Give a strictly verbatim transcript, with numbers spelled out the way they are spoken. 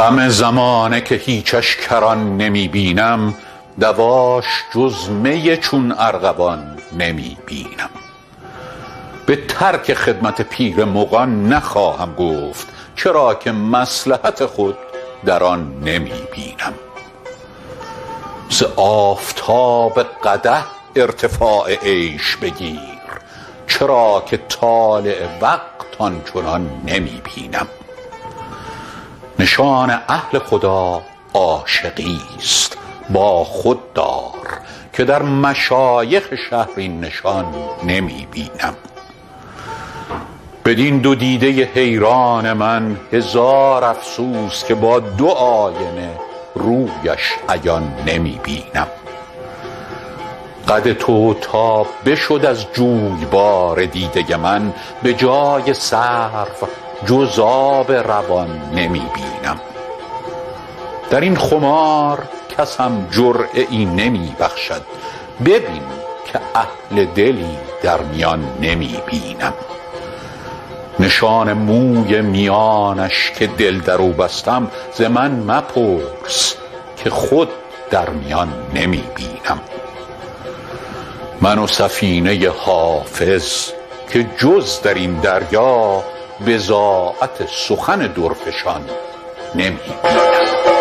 غم زمانه که هیچش کران نمی بینم، دواش جز می چون ارغوان نمی بینم. به ترک خدمت پیر مغان نخواهم گفت، چرا که مصلحت خود در آن نمی بینم. ز آفتاب قدح ارتفاع عیش بگیر، چرا که طالع وقت آنچنان نمی بینم. نشان اهل خدا عاشقی است، با خود دار که در مشایخ شهر این نشان نمی بینم. بدین دو دیده حیران من هزار افسوس که با دو آینه رویش عیان نمی بینم. قد تو تا بشد از جویبار دیده من، به جای صرف جز آب روان نمی بینم. در این خمار کسم جرعه ای نمی بخشد، ببین که اهل دلی در میان نمی بینم. نشان موی میانش که دل در او بستم، ز من مپرس که خود در میان نمی بینم. من و سفینه حافظ که جز در این دریا بضاعت سخن درفشان نمی بینم.